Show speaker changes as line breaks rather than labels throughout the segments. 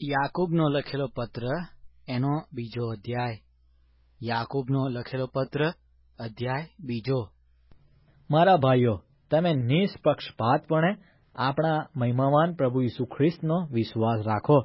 યાકૂબનો લખેલો પત્ર એનો બીજો અધ્યાય. યાકૂબનો લખેલો પત્ર અધ્યાય બીજો.
મારા ભાઈઓ, તમે નિષ્પક્ષપાતપણે આપણા મહિમાવાન પ્રભુ ઈસુ ખ્રિસ્તનો વિશ્વાસ રાખો.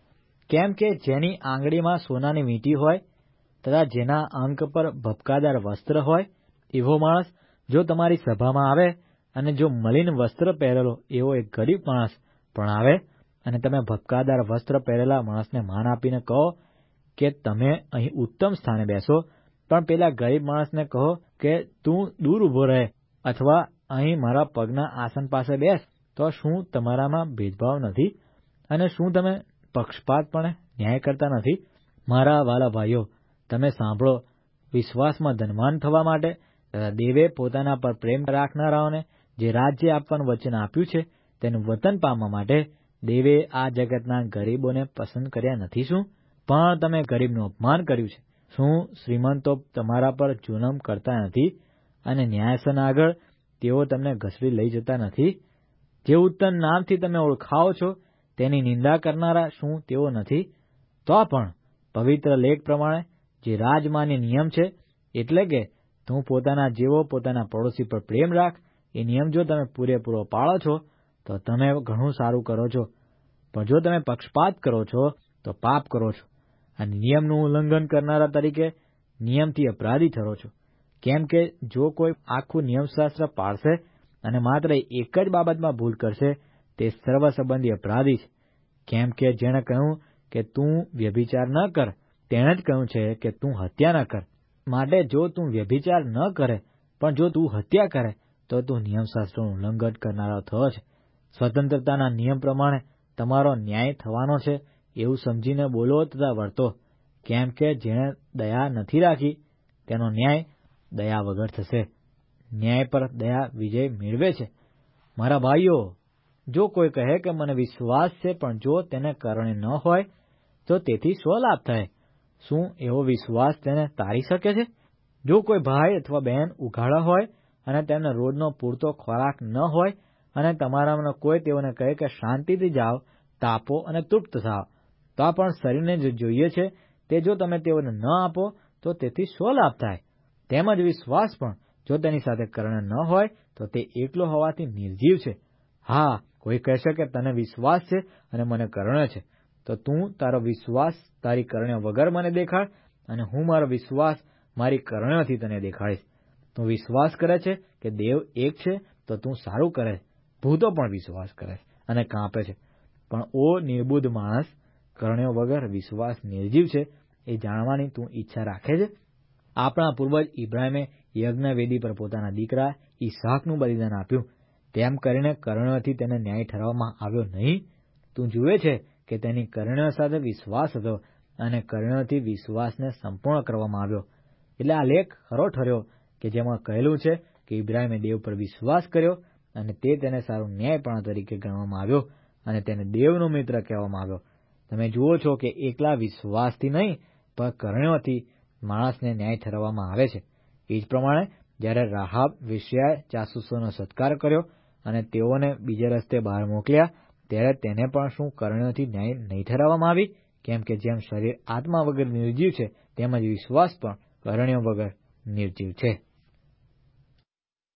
કેમ કે જેની આંગળીમાં સોનાની વીંટી હોય તથા જેના અંક પર ભપકાદાર વસ્ત્ર હોય, એવો માણસ જો તમારી સભામાં આવે અને જો મલિન વસ્ત્ર પહેરેલો એવો એક ગરીબ માણસ પણ આવે અને તમે ભપકાદાર વસ્ત્ર પહેરેલા માણસને માન આપીને કહો કે તમે અહીં ઉત્તમ સ્થાને બેસો, પણ પેલા ગરીબ માણસને કહો કે તું દૂર ઉભો રહે અથવા અહીં મારા પગના આસન પાસે બેસ, તો શું તમારામાં ભેદભાવ નથી અને શું તમે પક્ષપાતપણે ન્યાય કરતા નથી? મારા વાલા ભાઈઓ, તમે સાંભળો. વિશ્વાસમાં ધનવાન થવા માટે તથા દેવે પોતાના પર પ્રેમ રાખનારાઓને જે રાજ્ય આપવાનું વચન આપ્યું છે તેનું વતન પામવા માટે દેવે આ જગતના ગરીબોને પસંદ કર્યા નથી શું? પણ તમે ગરીબનું અપમાન કર્યું છે. શું શ્રીમંતો તમારા પર જુલમ કરતા નથી અને ન્યાયાસન આગળ તેઓ તમને ઘસડી લઈ જતા નથી? જે ઉત્તમ નામથી તમે ઓળખાવો છો તેની નિંદા કરનારા શું તેઓ નથી? તો પણ પવિત્ર લેખ પ્રમાણે જે રાજમાન્ય નિયમ છે, એટલે કે તું પોતાના જેવો પોતાના પડોશી પર પ્રેમ રાખ, એ નિયમ જો તમે પૂરેપૂરો પાળો છો તો તમે ઘણું સારું કરો છો. પણ જો તમે પક્ષપાત કરો છો તો પાપ કરો છો અને નિયમનું ઉલ્લંઘન કરનારા તરીકે નિયમથી અપરાધી ઠરો છો. કેમ કે જો કોઈ આખું નિયમશાસ્ત્ર પાળશે અને માત્ર એક જ બાબતમાં ભૂલ કરશે, તે સર્વ સંબંધી અપરાધી છે. કેમ કે જેણે કહ્યું કે તું વ્યભિચાર ન કર, તેણે જ કહ્યું છે કે તું હત્યા ન કર. માટે જો તું વ્યભિચાર ન કરે પણ જો તું હત્યા કરે તો તું નિયમશાસ્ત્રનું ઉલ્લંઘન કરનારો થયો છે. સ્વતંત્રતાના નિયમ પ્રમાણે તમારો ન્યાય થવાનો છે એવું સમજીને બોલો તથા વર્તો. કેમ કે જેણે દયા નથી રાખી તેનો ન્યાય દયા વગર થશે. ન્યાય પર દયા વિજય મેળવે છે. મારા ભાઈઓ, જો કોઈ કહે કે મને વિશ્વાસ છે પણ જો તેને કરણે ન હોય તો તેથી શો લાભ થાય? શું એવો વિશ્વાસ તેને તારી શકે છે? જો કોઈ ભાઈ અથવા બહેન ઉઘાડા હોય અને તેમને રોજનો પૂરતો ખોરાક ન હોય અને તમારામાંનો કોઈ તેઓને કહે કે શાંતિથી જાઓ, તાપો અને તૃપ્ત થાઓ, તો પણ શરીરને જે જોઈએ છે તે જો તમે તેઓને ન આપો તો તેથી શો લાભ થાય? તેમજ વિશ્વાસ પણ જો તેની સાથે કરણે ન હોય તો તે એકલો હોવાથી નિર્જીવ છે. હા, કોઈ કહેશે કે તને વિશ્વાસ છે અને મને કરણે છે, તો તું તારો વિશ્વાસ તારી કરણે વગર મને દેખાડ અને હું મારો વિશ્વાસ મારી કરણેથી તને દેખાડીશ. તું વિશ્વાસ કરે છે કે દેવ એક છે તો તું સારું કરે. ભૂતો પણ વિશ્વાસ કરે છે અને કાંપે છે. પણ ઓ નિર્બુદ્ધ માણસ, કરણ્યો વગર વિશ્વાસ નિર્જીવ છે એ જાણવાની તું ઈચ્છા રાખે છે? આપણા પૂર્વજ ઇબ્રાહિમે યજ્ઞવેદી પર પોતાના દીકરા ઈસાકનું બલિદાન આપ્યું. તેમ કરીને કરણ્યોથી તેને ન્યાય ઠરવામાં આવ્યો નહીં? તું જુએ છે કે તેની કરણ્યો સાથે વિશ્વાસ હતો અને કરણ્યોથી વિશ્વાસને સંપૂર્ણ કરવામાં આવ્યો. એટલે આ લેખ ખરો ઠર્યો કે જેમાં કહેલું છે કે ઇબ્રાહિમે દેવ પર વિશ્વાસ કર્યો અને તે તેને સારું ન્યાયપણા તરીકે ગણવામાં આવ્યો અને તેને દેવનો મિત્ર કહેવામાં આવ્યો. તમે જુઓ છો કે એકલા વિશ્વાસથી નહીં પણ કરણ્યોથી માણસને ન્યાય ઠરવામાં આવે છે. એ જ પ્રમાણે જ્યારે રાહાબ વેશ્યાએ જાસૂસોનો સત્કાર કર્યો અને તેઓને બીજે રસ્તે બહાર મોકલ્યા, ત્યારે તેને પણ શું કરણ્યોથી ન્યાય નહીં ઠરાવવામાં આવી? કેમ કે જેમ શરીર આત્મા વગર નિર્જીવ છે, તેમજ વિશ્વાસ પણ કરણ્યો વગર નિર્જીવ છે.